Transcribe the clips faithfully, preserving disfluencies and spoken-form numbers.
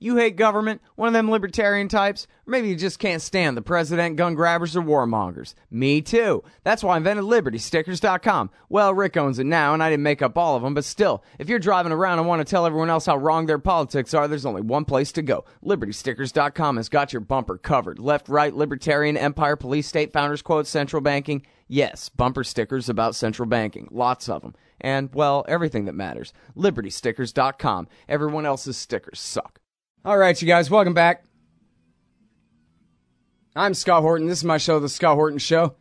You hate government, one of them libertarian types, or maybe you just can't stand the president, gun grabbers, or warmongers. Me too. That's why I invented Liberty Stickers dot com. Well, Rick owns it now, and I didn't make up all of them, but still, if you're driving around and want to tell everyone else how wrong their politics are, there's only one place to go. Liberty Stickers dot com has got your bumper covered. Left, right, libertarian, empire, police, state, founders quote, central banking. Yes, bumper stickers about central banking. Lots of them. And, well, everything that matters. Liberty Stickers dot com. Everyone else's stickers suck. All right, you guys, welcome back. I'm Scott Horton. This is my show, The Scott Horton Show.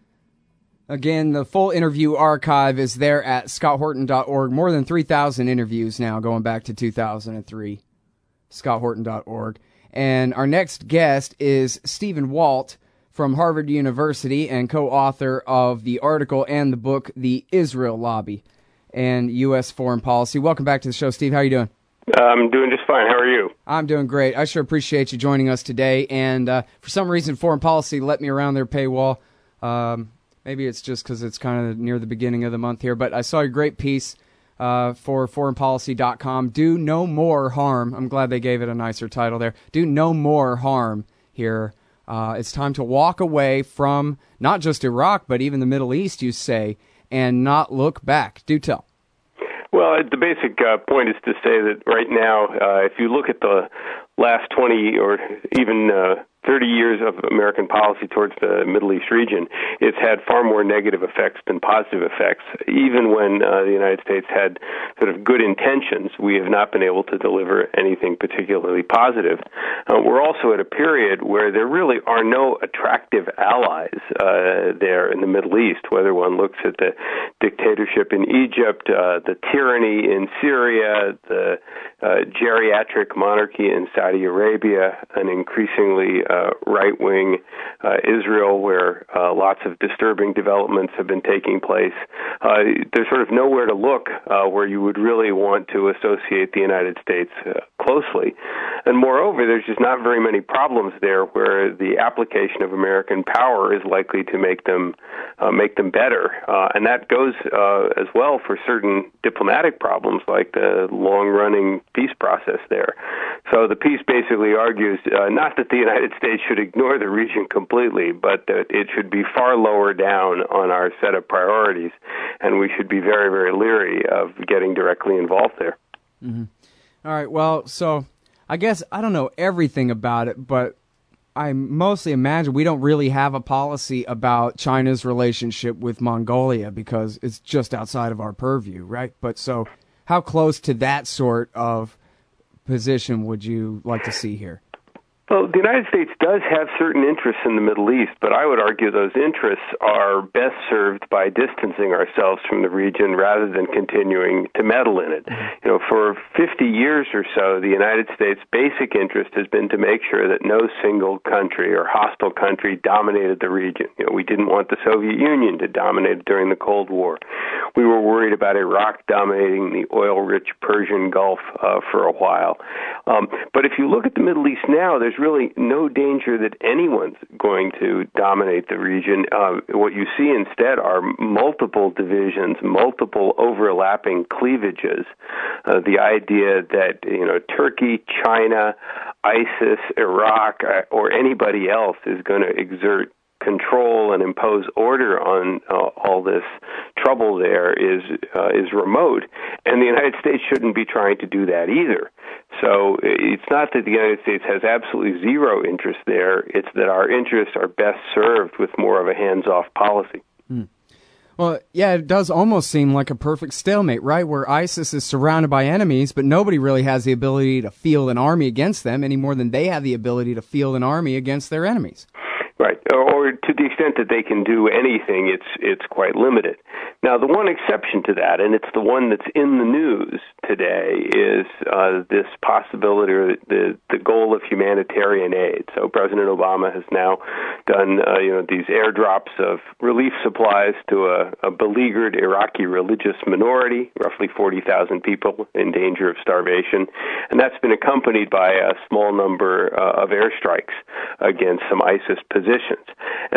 Again, the full interview archive is there at scott horton dot org. More than three thousand interviews now, going back to two thousand three. scott horton dot org. And our next guest is Stephen Walt from Harvard University and co-author of the article and the book, The Israel Lobby and U S Foreign Policy. Welcome back to the show, Steve. How are you doing? I'm doing just fine. How are you? I'm doing great. I sure appreciate you joining us today. And uh, for some reason, Foreign Policy let me around their paywall. Um, maybe it's just because it's kind of near the beginning of the month here. But I saw a great piece uh, for foreign policy dot com. Do no more harm. I'm glad they gave it a nicer title there. Do no more harm here. Uh, it's time to walk away from not just Iraq, but even the Middle East, you say, and not look back. Do tell. Well, the basic uh, point is to say that right now, uh, if you look at the last twenty or even uh, thirty years of American policy towards the Middle East region, it's had far more negative effects than positive effects. Even when uh, the United States had sort of good intentions, we have not been able to deliver anything particularly positive. Uh, we're also at a period where there really are no attractive allies uh, there in the Middle East, whether one looks at the dictatorship in Egypt, uh, the tyranny in Syria, the uh, geriatric monarchy in Saudi Arabia, an increasingly uh, right-wing uh, Israel where uh, lots of disturbing developments have been taking place. Uh, there's sort of nowhere to look uh, where you would really want to associate the United States uh, closely. And moreover, there's just not very many problems there where the application of American power is likely to make them uh, make them better. Uh, and that goes uh, as well for certain diplomatic problems like the long-running peace process there. So the piece basically argues uh, not that the United States should ignore the region completely, but that it should be far lower down on our set of priorities, and we should be very, very leery of getting directly involved there. Mm-hmm. All right, well, so I guess I don't know everything about it, but I mostly imagine we don't really have a policy about China's relationship with Mongolia because it's just outside of our purview, right? But so how close to that sort of position would you like to see here? Well, the United States does have certain interests in the Middle East, but I would argue those interests are best served by distancing ourselves from the region rather than continuing to meddle in it. You know, for fifty years or so, the United States' basic interest has been to make sure that no single country or hostile country dominated the region. You know, we didn't want the Soviet Union to dominate during the Cold War. We were worried about Iraq dominating the oil-rich Persian Gulf uh, for a while. Um, but if you look at the Middle East now, there's really no danger that anyone's going to dominate the region. Uh, what you see instead are multiple divisions, multiple overlapping cleavages. Uh, the idea that, you know, Turkey, China, ISIS, Iraq, uh, or anybody else is going to exert control and impose order on uh, all this trouble there is uh, is remote, and the United States shouldn't be trying to do that either. So it's not that the United States has absolutely zero interest there, it's that our interests are best served with more of a hands-off policy. Hmm. Well, yeah, it does almost seem like a perfect stalemate, right, where ISIS is surrounded by enemies, but nobody really has the ability to field an army against them any more than they have the ability to field an army against their enemies. Right, or to the extent that they can do anything, it's it's quite limited. Now, the one exception to that, and it's the one that's in the news today, is uh, this possibility or the the goal of humanitarian aid. So President Obama has now done uh, you know these airdrops of relief supplies to a, a beleaguered Iraqi religious minority, roughly forty thousand people in danger of starvation, and that's been accompanied by a small number uh, of airstrikes against some ISIS positions. And the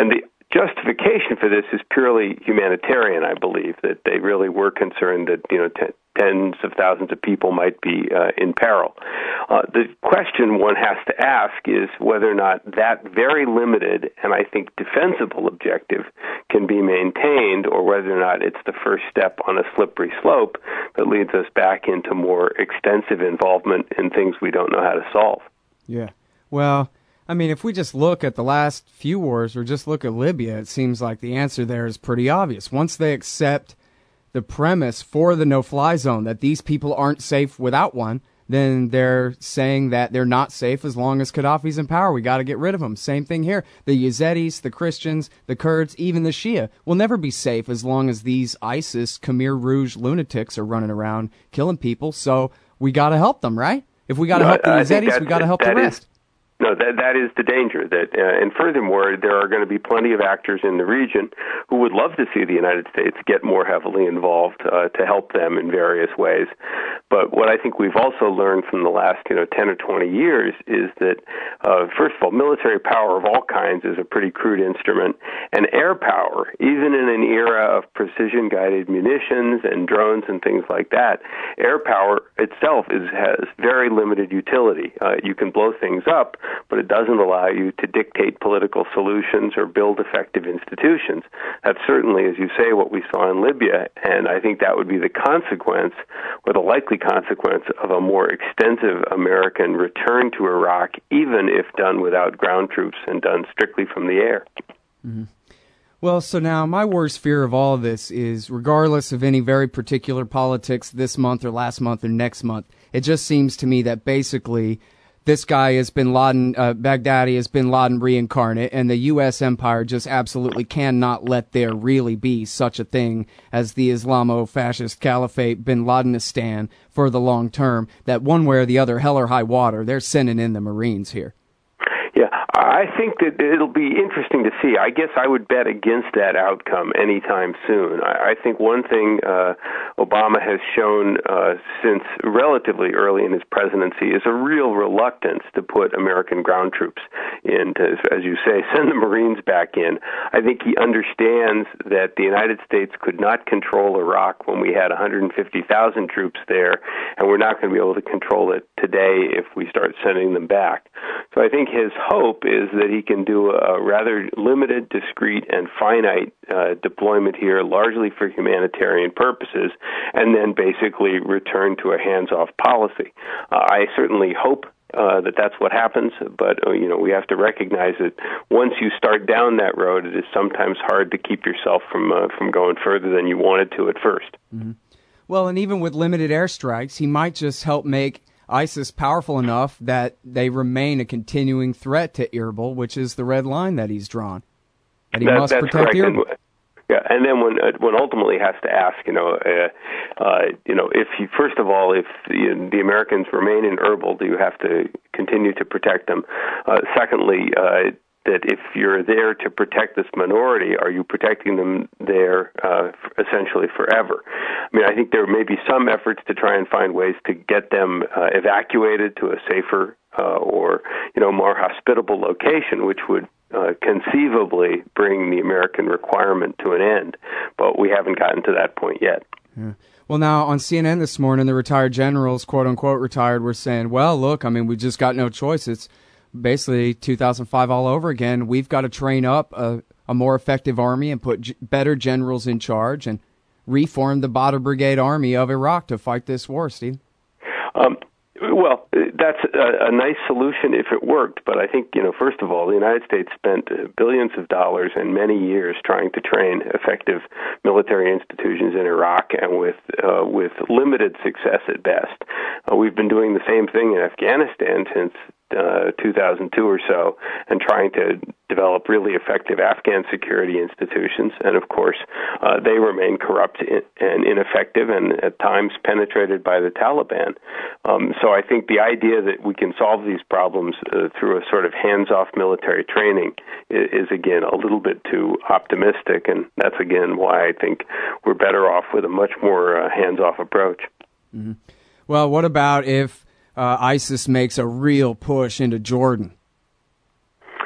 justification for this is purely humanitarian, I believe, that they really were concerned that, you know, t- tens of thousands of people might be uh, in peril. Uh, the question one has to ask is whether or not that very limited and I think defensible objective can be maintained, or whether or not it's the first step on a slippery slope that leads us back into more extensive involvement in things we don't know how to solve. Yeah. Well, I mean, if we just look at the last few wars or just look at Libya, it seems like the answer there is pretty obvious. Once they accept the premise for the no-fly zone, that these people aren't safe without one, then they're saying that they're not safe as long as Gaddafi's in power. We got to get rid of them. Same thing here. The Yazidis, the Christians, the Kurds, even the Shia will never be safe as long as these ISIS, Khmer Rouge lunatics are running around killing people. So we got to help them, right? If we got to no, help the Yazidis, we got to help the rest. Is- No, that that is the danger. That uh, and furthermore, there are going to be plenty of actors in the region who would love to see the United States get more heavily involved uh, to help them in various ways. But what I think we've also learned from the last, you know, ten or twenty years is that, uh, first of all, military power of all kinds is a pretty crude instrument, and air power, even in an era of precision-guided munitions and drones and things like that, air power itself is has very limited utility. Uh, you can blow things up, but it doesn't allow you to dictate political solutions or build effective institutions. That's certainly, as you say, what we saw in Libya, and I think that would be the consequence, or the likely consequence, of a more extensive American return to Iraq, even if done without ground troops and done strictly from the air. Mm-hmm. Well, so now my worst fear of all of this is, regardless of any very particular politics this month or last month or next month, it just seems to me that basically this guy is Bin Laden, uh, Baghdadi is Bin Laden reincarnate, and the U S empire just absolutely cannot let there really be such a thing as the Islamo-fascist caliphate Bin Ladenistan for the long term, that one way or the other, hell or high water, they're sending in the Marines here. Yeah, I think that it'll be interesting to see. I guess I would bet against that outcome anytime soon. I, I think one thing uh, Obama has shown uh, since relatively early in his presidency is a real reluctance to put American ground troops in, to, as you say, send the Marines back in. I think he understands that the United States could not control Iraq when we had one hundred fifty thousand troops there, and we're not going to be able to control it today if we start sending them back. So I think his hope is that he can do a rather limited, discrete, and finite uh, deployment here, largely for humanitarian purposes, and then basically return to a hands-off policy. Uh, I certainly hope Uh, that that's what happens, but uh, you know, we have to recognize that once you start down that road, it is sometimes hard to keep yourself from uh, from going further than you wanted to at first. Mm-hmm. Well, and even with limited airstrikes, he might just help make ISIS powerful enough that they remain a continuing threat to Erbil, which is the red line that he's drawn. That he that, must that's protect correct. Erbil. And, yeah, and then when uh, one ultimately has to ask, you know, uh, uh, you know, if you, first of all, if the, the Americans remain in Erbil, do you have to continue to protect them? Uh, secondly, uh, that if you're there to protect this minority, are you protecting them there uh, essentially forever? I mean, I think there may be some efforts to try and find ways to get them uh, evacuated to a safer uh, or, you know, more hospitable location, which would uh, conceivably bring the American requirement to an end. But we haven't gotten to that point yet. Yeah. Well, now, on C N N this morning, the retired generals, quote-unquote retired, were saying, well, look, I mean, we just got no choice. It's basically two thousand five all over again. We've got to train up a, a more effective army and put g- better generals in charge and reform the Badr Brigade Army of Iraq to fight this war, Steve. Um, well, that's a, a nice solution if it worked, but I think, you know, first of all, the United States spent billions of dollars and many years trying to train effective military institutions in Iraq, and with uh, with limited success at best. Uh, we've been doing the same thing in Afghanistan since Uh, two thousand two or so, and trying to develop really effective Afghan security institutions. And of course, uh, they remain corrupt and ineffective and at times penetrated by the Taliban. Um, so I think the idea that we can solve these problems uh, through a sort of hands-off military training is, is, again, a little bit too optimistic. And that's, again, why I think we're better off with a much more uh, hands-off approach. Mm-hmm. Well, what about if Uh, ISIS makes a real push into Jordan?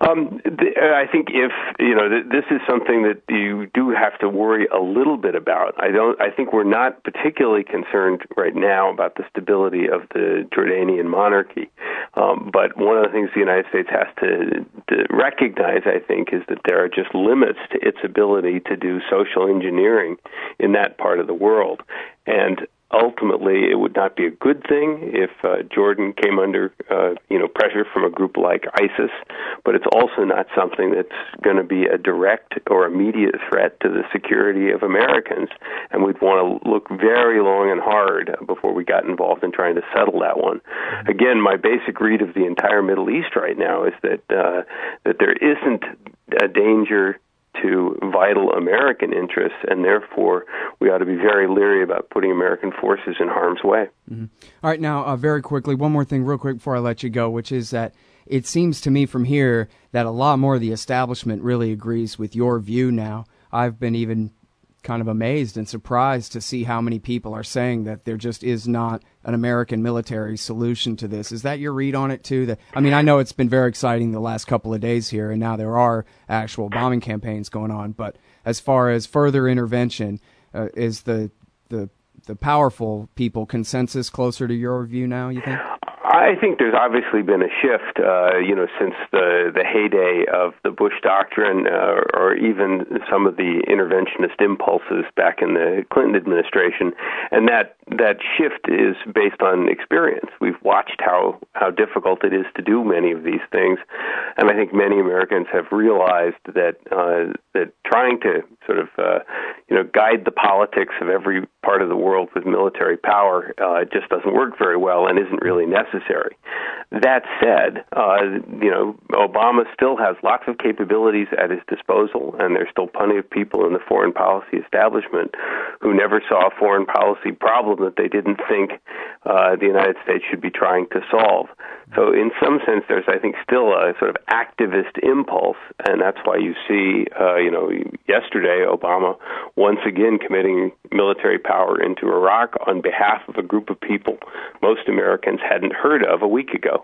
Um, th- I think if, you know, th- this is something that you do have to worry a little bit about. I don't, I think we're not particularly concerned right now about the stability of the Jordanian monarchy. Um, but one of the things the United States has to, to recognize, I think, is that there are just limits to its ability to do social engineering in that part of the world. And ultimately, it would not be a good thing if uh, Jordan came under, uh, you know, pressure from a group like ISIS, but it's also not something that's going to be a direct or immediate threat to the security of Americans, and we'd want to look very long and hard before we got involved in trying to settle that one. Again, my basic read of the entire Middle East right now is that uh, that there isn't a danger to vital American interests, and therefore we ought to be very leery about putting American forces in harm's way. Mm-hmm. All right, now, uh, very quickly, one more thing real quick before I let you go, which is that it seems to me from here that a lot more of the establishment really agrees with your view now. I've been even kind of amazed and surprised to see how many people are saying that there just is not an American military solution to this. Is that your read on it, too? That, I mean, I know it's been very exciting the last couple of days here, and now there are actual bombing campaigns going on. But as far as further intervention, uh, is the, the the powerful people consensus closer to your view now, you think? I think there's obviously been a shift, uh, you know, since the, the heyday of the Bush doctrine, uh, or even some of the interventionist impulses back in the Clinton administration, and that that shift is based on experience. We've watched how how difficult it is to do many of these things, and I think many Americans have realized that uh, that trying to sort of uh, you know guide the politics of every part of the world with military power uh, just doesn't work very well and isn't really necessary. That said, uh, you know, Obama still has lots of capabilities at his disposal, and there's still plenty of people in the foreign policy establishment who never saw a foreign policy problem that they didn't think uh, the United States should be trying to solve. So in some sense, there's, I think, still a sort of activist impulse, and that's why you see, uh, you know, yesterday Obama once again committing military power into Iraq on behalf of a group of people most Americans hadn't heard of a week ago.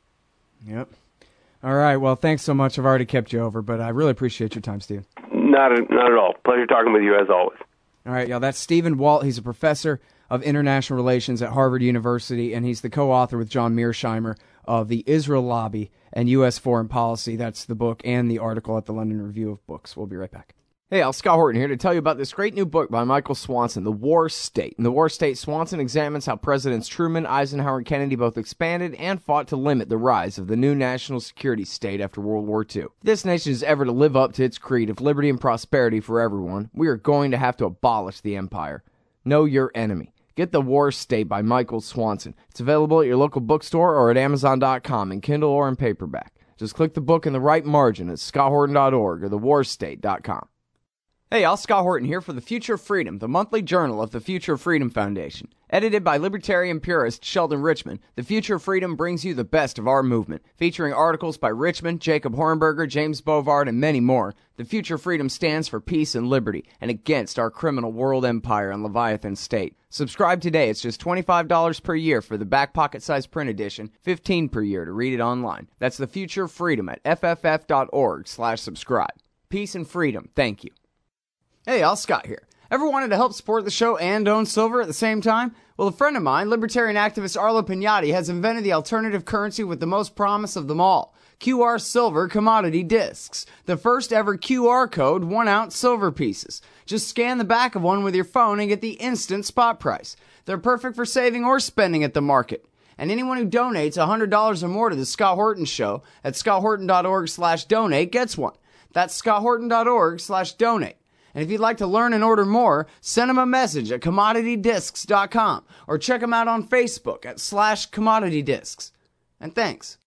Yep. All right. Well, thanks so much. I've already kept you over, but I really appreciate your time, Stephen. Not, a, not at all. Pleasure talking with you as always. All right, y'all. That's Stephen Walt. He's a professor of international relations at Harvard University, and he's the co-author with John Mearsheimer of The Israel Lobby and U S Foreign Policy. That's the book and the article at the London Review of Books. We'll be right back. Hey, Al, Scott Horton here to tell you about this great new book by Michael Swanson, The War State. In The War State, Swanson examines how Presidents Truman, Eisenhower, and Kennedy both expanded and fought to limit the rise of the new national security state after World War Two. If this nation is ever to live up to its creed of liberty and prosperity for everyone, we are going to have to abolish the empire. Know your enemy. Get The War State by Michael Swanson. It's available at your local bookstore or at amazon dot com in Kindle or in paperback. Just click the book in the right margin at scott horton dot org or the war state dot com. Hey, Al, Scott Horton here for The Future of Freedom, the monthly journal of the Future of Freedom Foundation. Edited by libertarian purist Sheldon Richman, The Future of Freedom brings you the best of our movement, featuring articles by Richman, Jacob Hornberger, James Bovard, and many more. The Future of Freedom stands for peace and liberty, and against our criminal world empire and Leviathan state. Subscribe today. It's just twenty-five dollars per year for the back pocket size print edition, fifteen dollars per year to read it online. That's The Future of Freedom at f f f dot org slash subscribe. Peace and freedom. Thank you. Hey, Al, Scott here. Ever wanted to help support the show and own silver at the same time? Well, a friend of mine, libertarian activist Arlo Pignati, has invented the alternative currency with the most promise of them all. Q R Silver Commodity Discs. The first ever Q R code one ounce silver pieces. Just scan the back of one with your phone and get the instant spot price. They're perfect for saving or spending at the market. And anyone who donates one hundred dollars or more to the Scott Horton Show at scott horton dot org slash donate gets one. That's scott horton dot org slash donate. And if you'd like to learn and order more, send them a message at commodity discs dot com or check them out on Facebook at slash commodity discs. And thanks.